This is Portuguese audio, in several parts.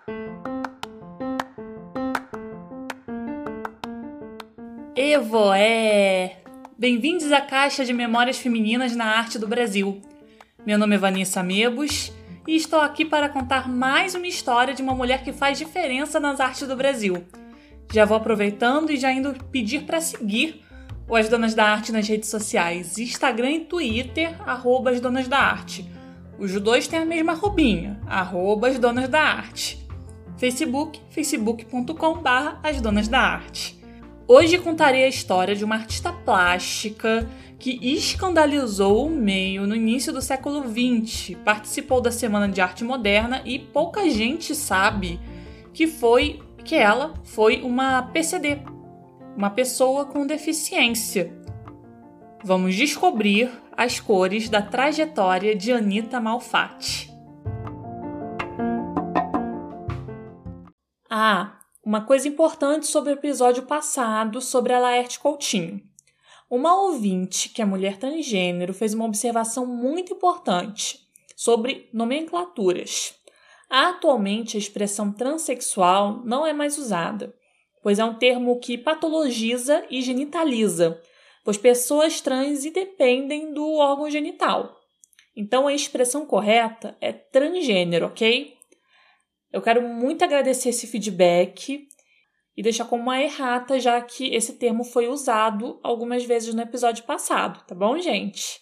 Evoé! Bem-vindos à Caixa de Memórias Femininas na Arte do Brasil. Meu nome é Vanessa Mebos e estou aqui para contar mais uma história de uma mulher que faz diferença nas artes do Brasil. Já vou aproveitando e já indo pedir para seguir As Donas da Arte nas redes sociais, Instagram e Twitter, @As Donas da Arte. Os dois têm a mesma arrobinha, @As Donas da Arte. Facebook, facebook.com/As Donas da Arte. Hoje contarei a história de uma artista plástica que escandalizou o meio no início do século XX, participou da Semana de Arte Moderna e pouca gente sabe que ela foi uma PCD, uma pessoa com deficiência. Vamos descobrir as cores da trajetória de Anita Malfatti. Uma coisa importante sobre o episódio passado sobre a Laerte Coutinho. Uma ouvinte, que é mulher transgênero, fez uma observação muito importante sobre nomenclaturas. Atualmente, a expressão transexual não é mais usada, pois é um termo que patologiza e genitaliza, pois pessoas trans dependem do órgão genital. Então, a expressão correta é transgênero, ok? Eu quero muito agradecer esse feedback e deixar como uma errata, já que esse termo foi usado algumas vezes no episódio passado, tá bom, gente?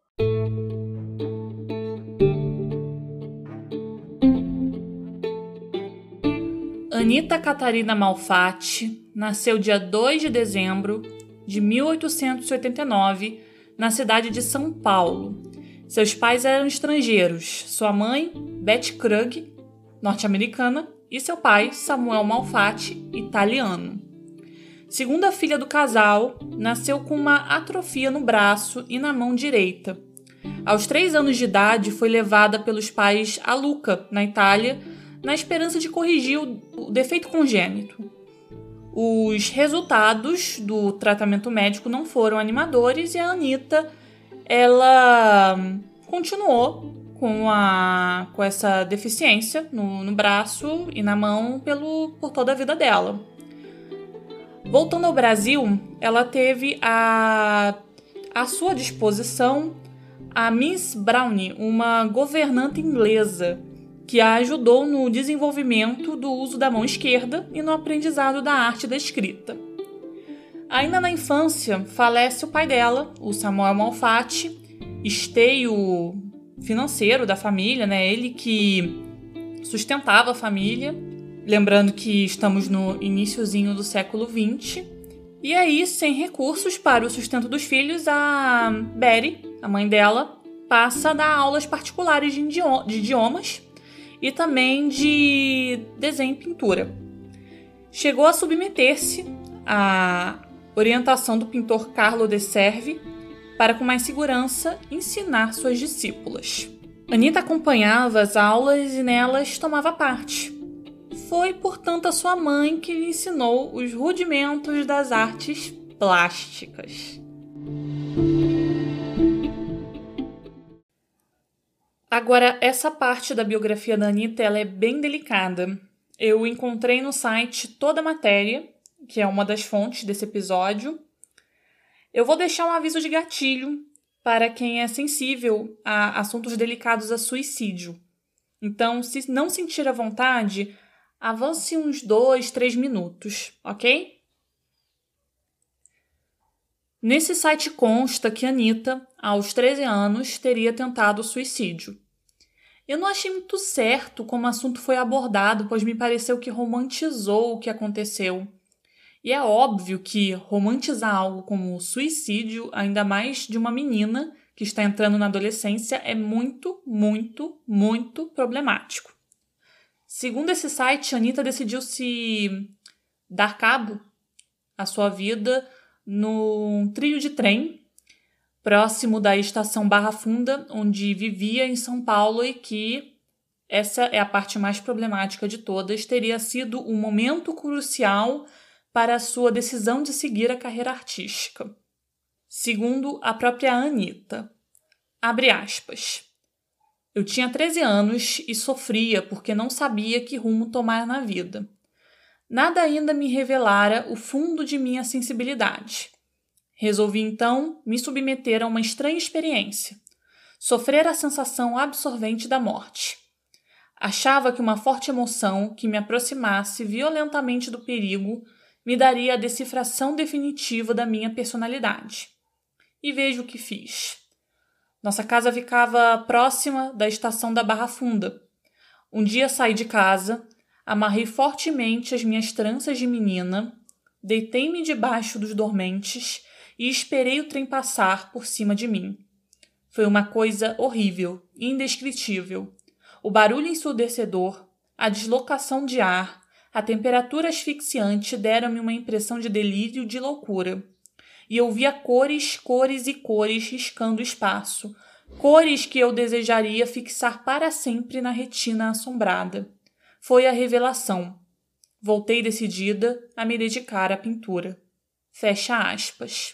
Anita Catarina Malfatti nasceu dia 2 de dezembro de 1889 na cidade de São Paulo. Seus pais eram estrangeiros, sua mãe, Betty Krug, norte-americana, e seu pai, Samuel Malfatti, italiano. Segunda filha do casal, nasceu com uma atrofia no braço e na mão direita. Aos 3 anos de idade, foi levada pelos pais a Lucca, na Itália, na esperança de corrigir o defeito congênito. Os resultados do tratamento médico não foram animadores e a Anita, ela continuou com essa deficiência no braço e na mão por toda a vida dela. Voltando ao Brasil, ela teve à sua disposição a Miss Browne, uma governanta inglesa, que a ajudou no desenvolvimento do uso da mão esquerda e no aprendizado da arte da escrita. Ainda na infância, falece o pai dela, o Samuel Malfatti, esteio financeiro da família, né? Ele que sustentava a família, lembrando que estamos no iniciozinho do século XX. E aí, sem recursos para o sustento dos filhos, a Betty, a mãe dela, passa a dar aulas particulares de idiomas e também de desenho e pintura. Chegou a submeter-se à orientação do pintor Carlo de Servi para, com mais segurança, ensinar suas discípulas. Anita acompanhava as aulas e nelas tomava parte. Foi, portanto, a sua mãe que lhe ensinou os rudimentos das artes plásticas. Agora, essa parte da biografia da Anita, ela é bem delicada. Eu encontrei no site toda a matéria, que é uma das fontes desse episódio. Eu vou deixar um aviso de gatilho para quem é sensível a assuntos delicados a suicídio. Então, se não sentir à vontade, avance uns 2, 3 minutos, ok? Nesse site consta que Anita, aos 13 anos, teria tentado suicídio. Eu não achei muito certo como o assunto foi abordado, pois me pareceu que romantizou o que aconteceu. E é óbvio que romantizar algo como o suicídio, ainda mais de uma menina que está entrando na adolescência, é muito, muito, muito problemático. Segundo esse site, Anita decidiu se dar cabo à sua vida num trilho de trem próximo da estação Barra Funda, onde vivia em São Paulo, e que, essa é a parte mais problemática de todas, teria sido um momento crucial para a sua decisão de seguir a carreira artística. Segundo a própria Anita, abre aspas, Eu tinha 13 anos e sofria porque não sabia que rumo tomar na vida. Nada ainda me revelara o fundo de minha sensibilidade. Resolvi, então, me submeter a uma estranha experiência. Sofrer a sensação absorvente da morte. Achava que uma forte emoção que me aproximasse violentamente do perigo me daria a decifração definitiva da minha personalidade. E vejo o que fiz. Nossa casa ficava próxima da estação da Barra Funda. Um dia saí de casa, amarrei fortemente as minhas tranças de menina, deitei-me debaixo dos dormentes e esperei o trem passar por cima de mim. Foi uma coisa horrível, indescritível. O barulho ensurdecedor, a deslocação de ar, a temperatura asfixiante deram-me uma impressão de delírio e de loucura. E eu via cores, cores e cores riscando o espaço, cores que eu desejaria fixar para sempre na retina assombrada. Foi a revelação. Voltei decidida a me dedicar à pintura. Fecha aspas.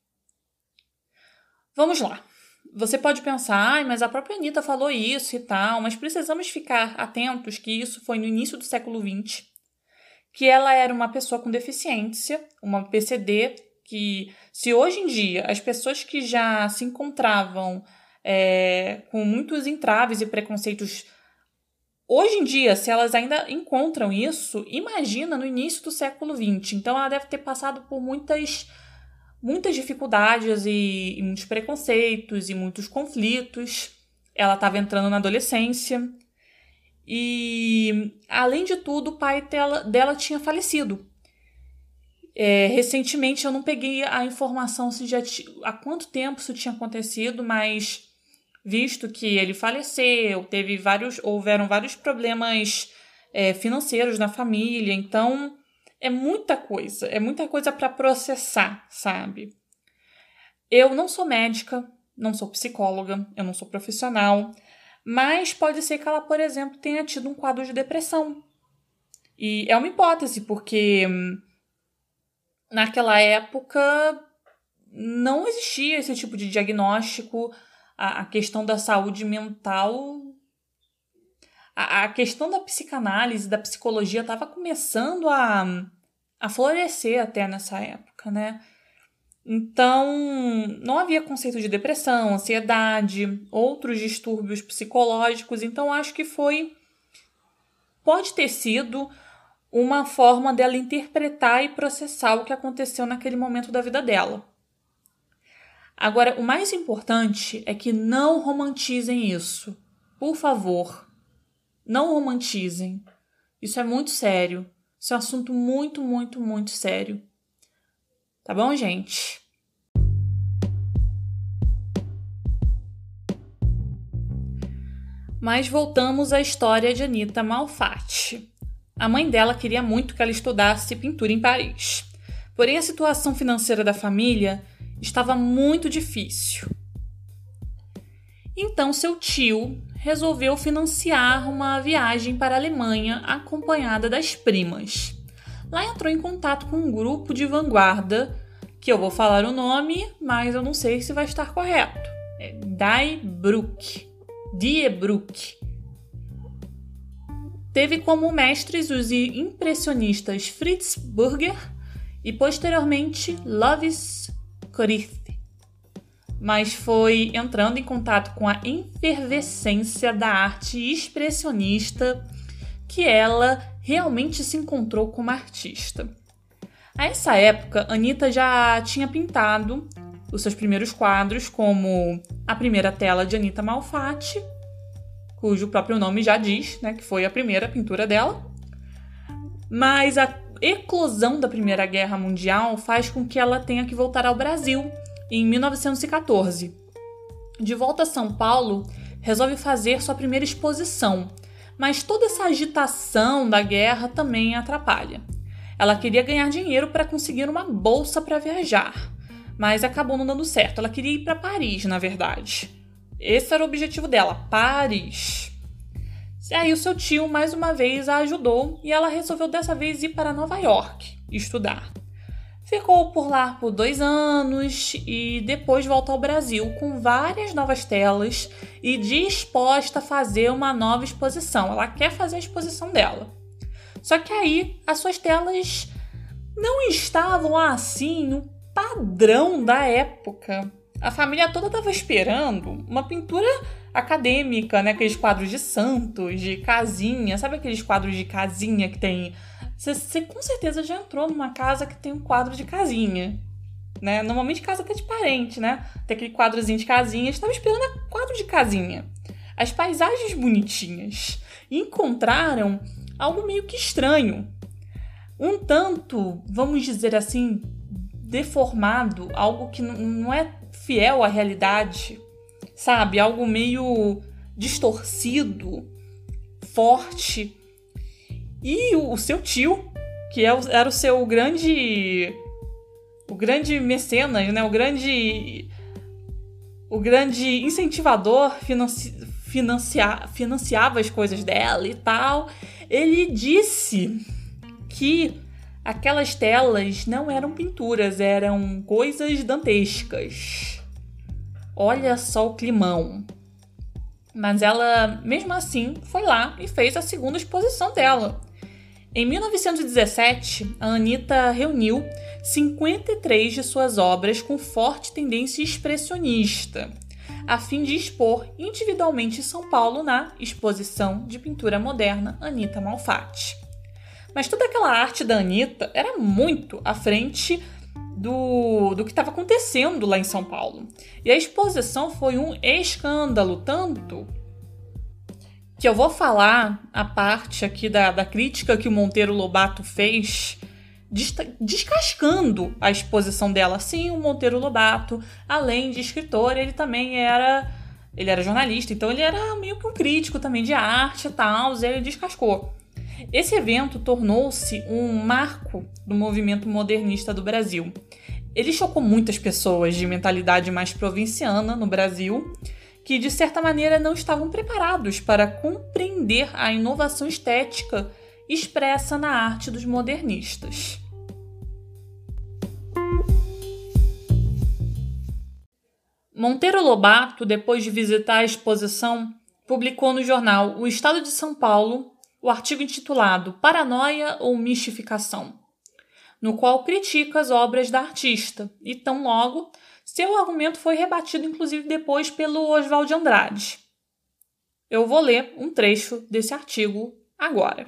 Vamos lá. Você pode pensar, mas a própria Anitta falou isso e tal, mas precisamos ficar atentos que isso foi no início do século XX, que ela era uma pessoa com deficiência, uma PCD, que se hoje em dia as pessoas que já se encontravam com muitos entraves e preconceitos, hoje em dia, se elas ainda encontram isso, imagina no início do século XX. Então ela deve ter passado por muitas dificuldades e muitos preconceitos e muitos conflitos. Ela estava entrando na adolescência e, além de tudo, o pai dela tinha falecido. Recentemente eu não peguei a informação há quanto tempo isso tinha acontecido, mas visto que ele faleceu, houveram vários problemas financeiros na família, então é muita coisa para processar, sabe? Eu não sou médica, não sou psicóloga, eu não sou profissional, mas pode ser que ela, por exemplo, tenha tido um quadro de depressão. E é uma hipótese, porque naquela época não existia esse tipo de diagnóstico, a questão da saúde mental, a questão da psicanálise, da psicologia estava começando a florescer até nessa época, né? Então, não havia conceito de depressão, ansiedade, outros distúrbios psicológicos, então acho que pode ter sido uma forma dela interpretar e processar o que aconteceu naquele momento da vida dela. Agora, o mais importante é que não romantizem isso. Por favor, não romantizem. Isso é muito sério. Isso é um assunto muito, muito, muito sério. Tá bom, gente? Mas voltamos à história de Anitta Malfatti. A mãe dela queria muito que ela estudasse pintura em Paris. Porém, a situação financeira da família estava muito difícil. Então, seu tio resolveu financiar uma viagem para a Alemanha acompanhada das primas. Lá entrou em contato com um grupo de vanguarda, que eu vou falar o nome, mas eu não sei se vai estar correto. É Die-Bruck. Teve como mestres os impressionistas Fritz Burger e, posteriormente, Lovis Corinth. Mas foi entrando em contato com a efervescência da arte expressionista que ela realmente se encontrou como artista. A essa época, Anitta já tinha pintado os seus primeiros quadros, como a primeira tela de Anitta Malfatti, cujo próprio nome já diz, né, que foi a primeira pintura dela. Mas a eclosão da Primeira Guerra Mundial faz com que ela tenha que voltar ao Brasil em 1914. De volta a São Paulo, resolve fazer sua primeira exposição, mas toda essa agitação da guerra também a atrapalha. Ela queria ganhar dinheiro para conseguir uma bolsa para viajar, mas acabou não dando certo. Ela queria ir para Paris, na verdade. Esse era o objetivo dela, Paris. E aí o seu tio, mais uma vez, a ajudou e ela resolveu dessa vez ir para Nova York estudar. Ficou por lá por 2 anos e depois volta ao Brasil com várias novas telas e disposta a fazer uma nova exposição. Ela quer fazer a exposição dela. Só que aí as suas telas não estavam assim no padrão da época. A família toda estava esperando uma pintura acadêmica, né? Aqueles quadros de santos, de casinha. Sabe aqueles quadros de casinha que tem... Você com certeza já entrou numa casa que tem um quadro de casinha, né? Normalmente casa até de parente, né? Tem aquele quadrozinho de casinha. Estava esperando quadro de casinha. As paisagens bonitinhas. E encontraram algo meio que estranho. Um tanto, vamos dizer assim, deformado. Algo que não é fiel à realidade. Sabe? Algo meio distorcido, forte. E o seu tio, que era o seu grande... O grande mecenas, né? O grande incentivador, financiava as coisas dela e tal. Ele disse que aquelas telas não eram pinturas, eram coisas dantescas. Olha só o climão. Mas ela, mesmo assim, foi lá e fez a segunda exposição dela. Em 1917, a Anitta reuniu 53 de suas obras com forte tendência expressionista, a fim de expor individualmente em São Paulo na Exposição de Pintura Moderna Anitta Malfatti. Mas toda aquela arte da Anitta era muito à frente do que estava acontecendo lá em São Paulo. E a exposição foi um escândalo, tanto que eu vou falar a parte aqui da crítica que o Monteiro Lobato fez, descascando a exposição dela. Sim, o Monteiro Lobato, além de escritor, ele também era jornalista, então ele era meio que um crítico também de arte e tal, ele descascou. Esse evento tornou-se um marco do movimento modernista do Brasil. Ele chocou muitas pessoas de mentalidade mais provinciana no Brasil, que de certa maneira não estavam preparados para compreender a inovação estética expressa na arte dos modernistas. Monteiro Lobato, depois de visitar a exposição, publicou no jornal O Estado de São Paulo o artigo intitulado Paranoia ou Mistificação, no qual critica as obras da artista, e tão logo seu argumento foi rebatido inclusive depois pelo Oswald de Andrade. Eu vou ler um trecho desse artigo agora.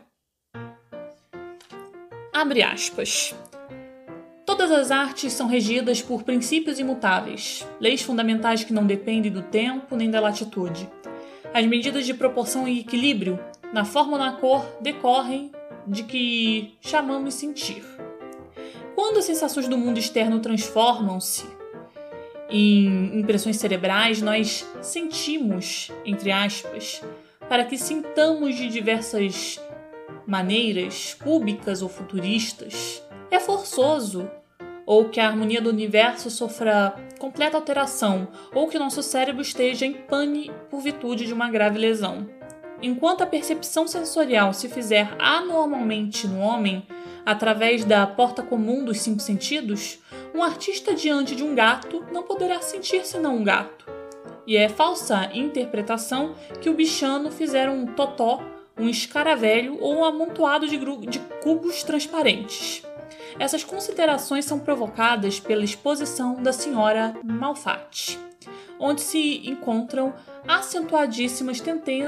Abre aspas. Todas as artes são regidas por princípios imutáveis, leis fundamentais que não dependem do tempo nem da latitude. As medidas de proporção e equilíbrio, na forma ou na cor, decorrem de que chamamos sentir. Quando as sensações do mundo externo transformam-se em impressões cerebrais, nós sentimos, entre aspas, para que sintamos de diversas maneiras, cúbicas ou futuristas. É forçoso, ou que a harmonia do universo sofra completa alteração, ou que nosso cérebro esteja em pane por virtude de uma grave lesão. Enquanto a percepção sensorial se fizer anormalmente no homem, através da porta comum dos 5 sentidos, um artista diante de um gato não poderá sentir senão um gato. E é falsa interpretação que o bichano fizer um totó, um escaravelho ou um amontoado de cubos transparentes. Essas considerações são provocadas pela exposição da senhora Malfatti, onde se encontram acentuadíssimas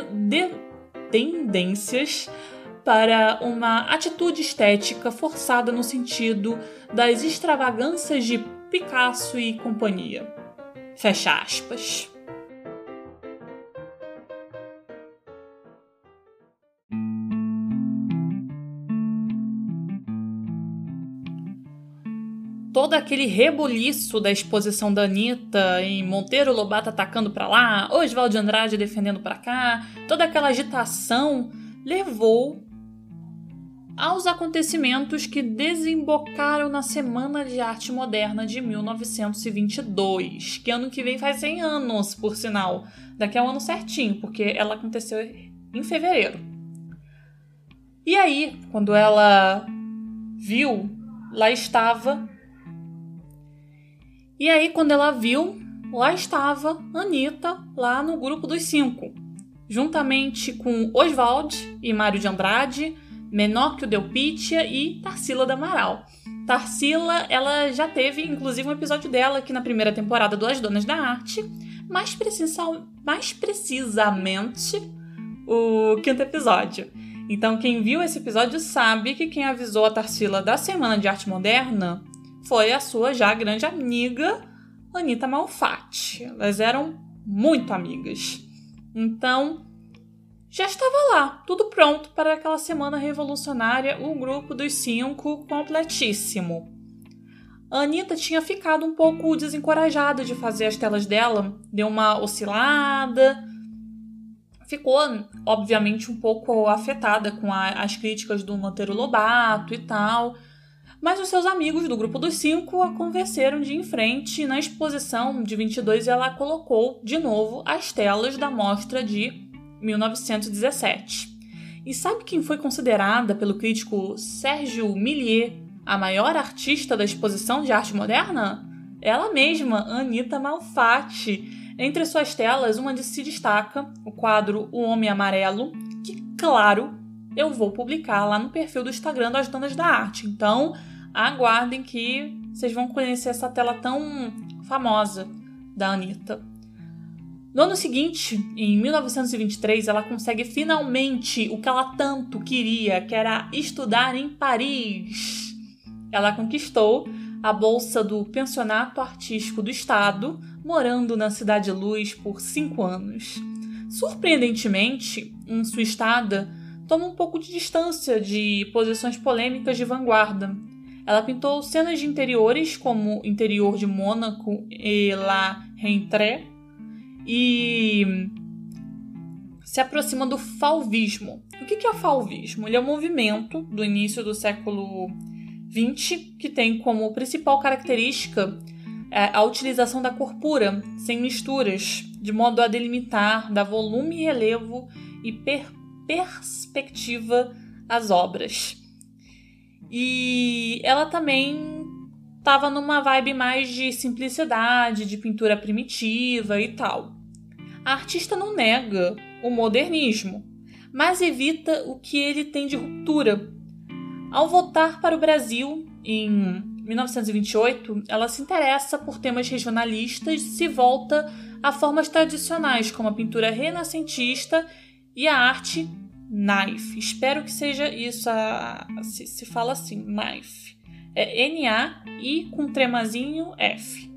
tendências para uma atitude estética forçada no sentido das extravagâncias de Picasso e companhia. Fecha aspas. Todo aquele rebuliço da exposição da Anitta em Monteiro Lobato atacando pra lá, Oswald de Andrade defendendo pra cá, toda aquela agitação levou aos acontecimentos que desembocaram na Semana de Arte Moderna de 1922, que ano que vem faz 100 anos, por sinal. Daqui a um ano certinho, porque ela aconteceu em fevereiro. E aí, quando ela viu, lá estava E aí, quando ela viu, lá estava Anitta, lá no grupo dos 5, juntamente com Oswald e Mário de Andrade, Menóquio Delpitia e Tarsila do Amaral. Tarsila, ela já teve, inclusive, um episódio dela aqui na primeira temporada do As Donas da Arte, mais precisamente o 5º episódio. Então, quem viu esse episódio sabe que quem avisou a Tarsila da Semana de Arte Moderna foi a sua já grande amiga, Anitta Malfatti. Elas eram muito amigas. Então, já estava lá, tudo pronto para aquela semana revolucionária, o grupo dos 5 completíssimo. A Anitta tinha ficado um pouco desencorajada de fazer as telas dela, deu uma oscilada, ficou, obviamente, um pouco afetada com as críticas do Monteiro Lobato e tal, mas os seus amigos do grupo dos 5 a convenceram de ir em frente e na exposição de 22 ela colocou de novo as telas da mostra de 1917. E sabe quem foi considerada pelo crítico Sérgio Millier a maior artista da exposição de arte moderna? Ela mesma, Anitta Malfatti. Entre suas telas, uma se destaca, o quadro O Homem Amarelo, que, claro, eu vou publicar lá no perfil do Instagram das Donas da Arte. Então, aguardem que vocês vão conhecer essa tela tão famosa da Anitta. No ano seguinte, em 1923, ela consegue finalmente o que ela tanto queria, que era estudar em Paris. Ela conquistou a bolsa do Pensionato Artístico do Estado, morando na Cidade Luz por 5 anos. Surpreendentemente, em sua estada, toma um pouco de distância de posições polêmicas de vanguarda. Ela pintou cenas de interiores, como o interior de Mônaco e La Rentrée, e se aproxima do fauvismo. O que é o fauvismo? Ele é um movimento do início do século XX que tem como principal característica a utilização da cor pura, sem misturas, de modo a delimitar, dar volume e relevo e perspectiva às obras. E ela também estava numa vibe mais de simplicidade, de pintura primitiva e tal. A artista não nega o modernismo, mas evita o que ele tem de ruptura. Ao voltar para o Brasil, em 1928, ela se interessa por temas regionalistas e se volta a formas tradicionais, como a pintura renascentista e a arte naif. Espero que seja isso, se fala assim, naif. É N-A-I com tremazinho F.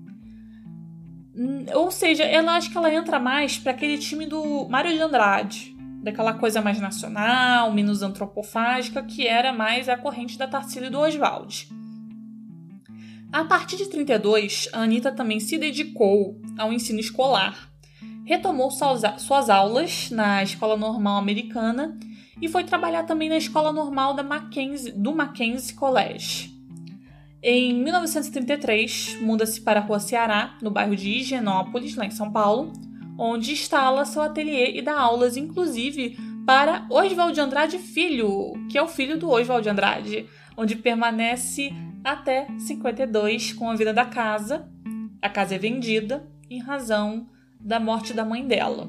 Ou seja, ela acho que ela entra mais para aquele time do Mário de Andrade, daquela coisa mais nacional, menos antropofágica, que era mais a corrente da Tarsila e do Oswald. A partir de 32, a Anitta também se dedicou ao ensino escolar. Retomou suas aulas na Escola Normal Americana e foi trabalhar também na Escola Normal do Mackenzie College. Em 1933, muda-se para a Rua Ceará, no bairro de Higienópolis, lá em São Paulo, onde instala seu ateliê e dá aulas, inclusive, para Oswald de Andrade Filho, que é o filho do Oswald de Andrade, onde permanece até 52 com a vida da casa. A casa é vendida em razão da morte da mãe dela.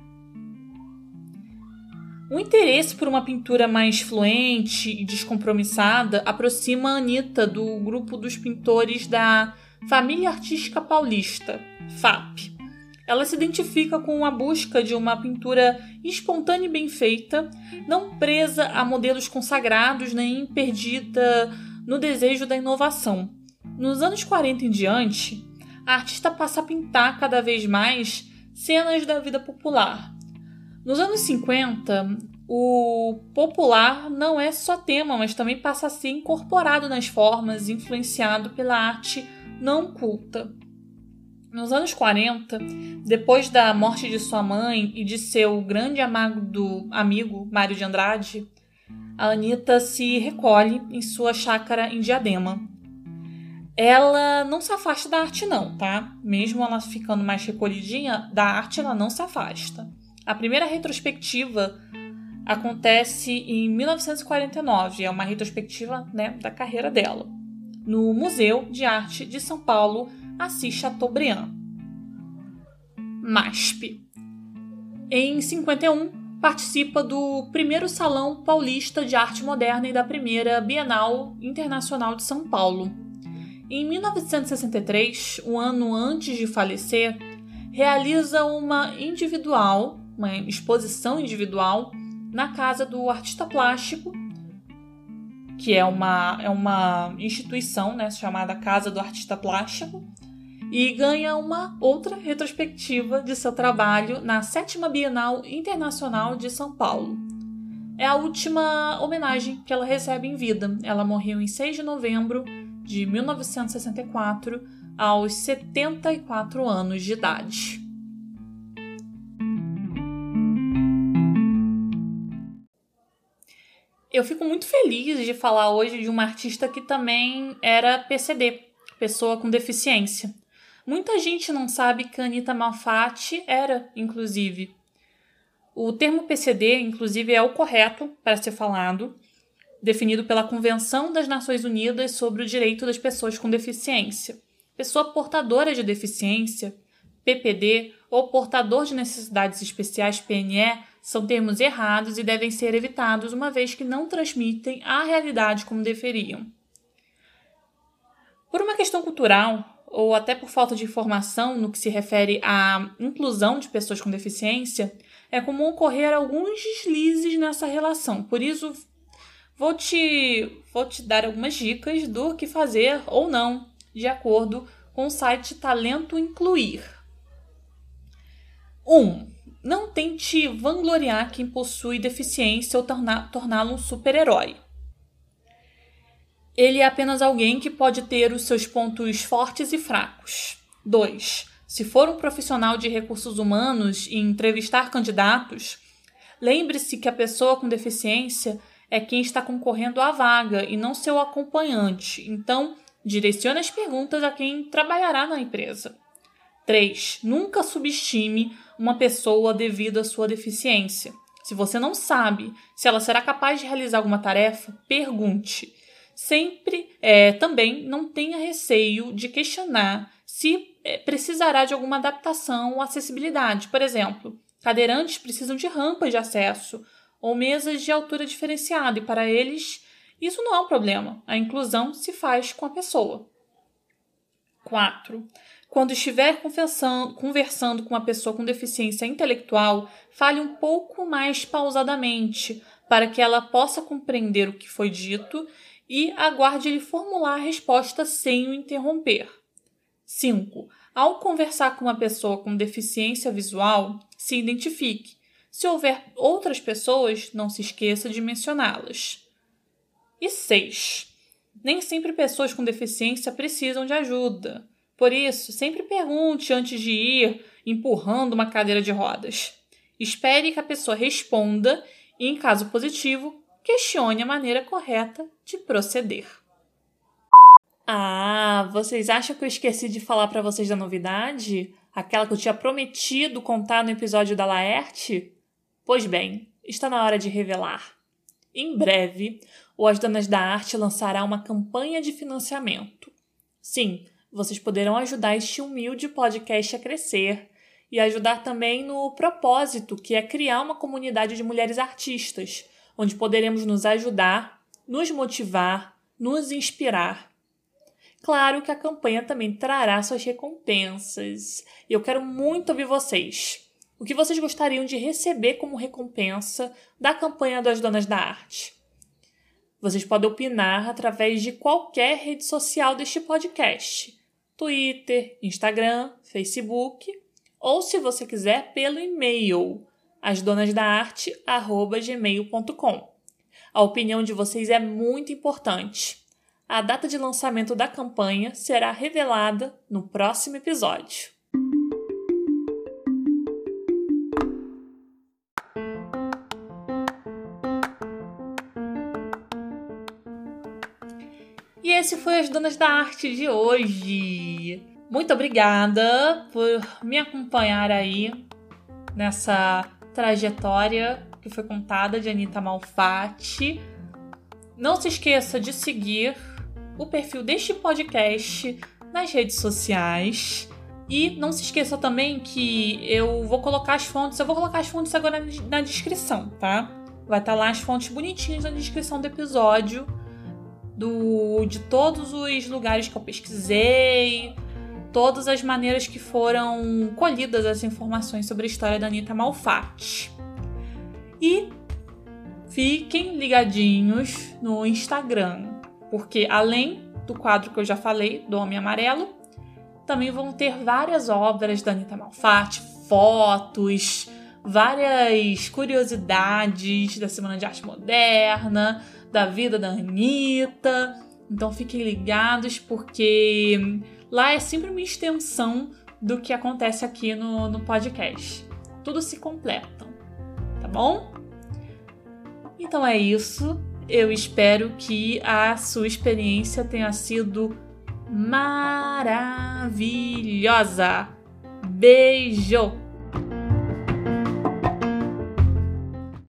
O interesse por uma pintura mais fluente e descompromissada aproxima a Anitta do grupo dos pintores da Família Artística Paulista, FAP. Ela se identifica com a busca de uma pintura espontânea e bem feita, não presa a modelos consagrados nem perdida no desejo da inovação. Nos anos 40 em diante, a artista passa a pintar cada vez mais cenas da vida popular. Nos anos 50, o popular não é só tema, mas também passa a ser incorporado nas formas, influenciado pela arte não culta. Nos anos 40, depois da morte de sua mãe e de seu grande amigo Mário de Andrade, a Anitta se recolhe em sua chácara em Diadema. Ela não se afasta da arte não, tá? Mesmo ela ficando mais recolhidinha, da arte ela não se afasta. A primeira retrospectiva acontece em 1949, é uma retrospectiva, da carreira dela, no Museu de Arte de São Paulo, Assis Chateaubriand. MASP. Em 51, participa do primeiro Salão Paulista de Arte Moderna e da primeira Bienal Internacional de São Paulo. Em 1963, um ano antes de falecer, realiza uma exposição individual na casa do artista plástico, que é uma instituição, né, chamada Casa do Artista Plástico, e ganha uma outra retrospectiva de seu trabalho na 7ª Bienal Internacional de São Paulo. É a última homenagem que ela recebe em vida. Ela morreu em 6 de novembro de 1964, aos 74 anos de idade. Eu fico muito feliz de falar hoje de uma artista que também era PCD, pessoa com deficiência. Muita gente não sabe que Anita Malfatti era, inclusive. O termo PCD, inclusive, é o correto para ser falado, definido pela Convenção das Nações Unidas sobre o Direito das Pessoas com Deficiência. Pessoa portadora de deficiência, PPD, ou portador de necessidades especiais, PNE, são termos errados e devem ser evitados, uma vez que não transmitem a realidade como deveriam. Por uma questão cultural, ou até por falta de informação no que se refere à inclusão de pessoas com deficiência, é comum ocorrer alguns deslizes nessa relação. Por isso, vou te dar algumas dicas do que fazer ou não, de acordo com o site Talento Incluir. 1. Não tente vangloriar quem possui deficiência ou torná-lo um super-herói. Ele é apenas alguém que pode ter os seus pontos fortes e fracos. 2. Se for um profissional de recursos humanos e entrevistar candidatos, lembre-se que a pessoa com deficiência é quem está concorrendo à vaga e não seu acompanhante. Então, direcione as perguntas a quem trabalhará na empresa. 3. Nunca subestime uma pessoa devido à sua deficiência. Se você não sabe se ela será capaz de realizar alguma tarefa, pergunte. Também não tenha receio de questionar se precisará de alguma adaptação ou acessibilidade. Por exemplo, cadeirantes precisam de rampas de acesso ou mesas de altura diferenciada, e para eles isso não é um problema. A inclusão se faz com a pessoa. 4. Quando estiver conversando com uma pessoa com deficiência intelectual, fale um pouco mais pausadamente para que ela possa compreender o que foi dito e aguarde ele formular a resposta sem o interromper. 5. Ao conversar com uma pessoa com deficiência visual, se identifique. Se houver outras pessoas, não se esqueça de mencioná-las. E 6. Nem sempre pessoas com deficiência precisam de ajuda. Por isso, sempre pergunte antes de ir empurrando uma cadeira de rodas. Espere que a pessoa responda e, em caso positivo, questione a maneira correta de proceder. Vocês acham que eu esqueci de falar para vocês da novidade? Aquela que eu tinha prometido contar no episódio da Laerte? Pois bem, está na hora de revelar. Em breve, o As Donas da Arte lançará uma campanha de financiamento. Sim, vocês poderão ajudar este humilde podcast a crescer e ajudar também no propósito, que é criar uma comunidade de mulheres artistas, onde poderemos nos ajudar, nos motivar, nos inspirar. Claro que a campanha também trará suas recompensas, e eu quero muito ouvir vocês. O que vocês gostariam de receber como recompensa da campanha das Donas da Arte? Vocês podem opinar através de qualquer rede social deste podcast. Twitter, Instagram, Facebook, ou se você quiser, pelo e-mail asdonasdaarte@gmail.com. A opinião de vocês é muito importante. A data de lançamento da campanha será revelada no próximo episódio. E esse foi As Donas da Arte de hoje. Muito obrigada por me acompanhar aí nessa trajetória que foi contada de Anita Malfatti. Não se esqueça de seguir o perfil deste podcast nas redes sociais. E não se esqueça também que eu vou colocar as fontes agora na descrição, tá? Vai estar lá as fontes bonitinhas na descrição do episódio, de todos os lugares que eu pesquisei, todas as maneiras que foram colhidas as informações sobre a história da Anitta Malfatti. E fiquem ligadinhos no Instagram, porque além do quadro que eu já falei, do Homem Amarelo, também vão ter várias obras da Anitta Malfatti, fotos, várias curiosidades da Semana de Arte Moderna, da vida da Anitta. Então fiquem ligados, porque lá é sempre uma extensão do que acontece aqui no podcast. Tudo se completam, tá bom? Então é isso. Eu espero que a sua experiência tenha sido maravilhosa. Beijo!